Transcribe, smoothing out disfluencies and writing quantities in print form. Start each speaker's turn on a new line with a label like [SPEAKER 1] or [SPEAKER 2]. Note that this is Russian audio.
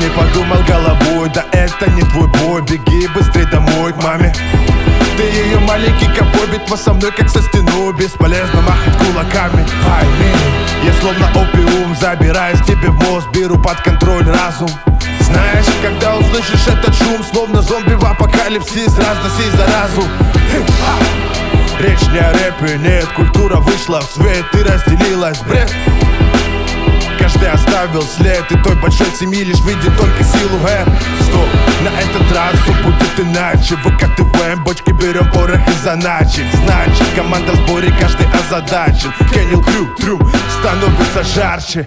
[SPEAKER 1] не подумал головой, да это не твой бой. Беги быстрей домой к маме. Ты ее маленький ковбой, битва со мной как со стеной. Бесполезно махать кулаками. Пойми, я словно опиум, забираюсь тебе в мозг, беру под контроль разум. Знаешь, когда услышишь этот шум, словно зомби в апокалипсис, разноси заразу. Речь не о рэпе, нет, культура вышла в свет и разделилась, бред. Каждый оставил след, и той большой семьи лишь видит только силуэт. Стоп, на этот раз все будет иначе. Выкатываем бочки, берем порох и заначек. Значит, команда в сборе, каждый озадачен. Кеннел Крю, трюм, становится жарче.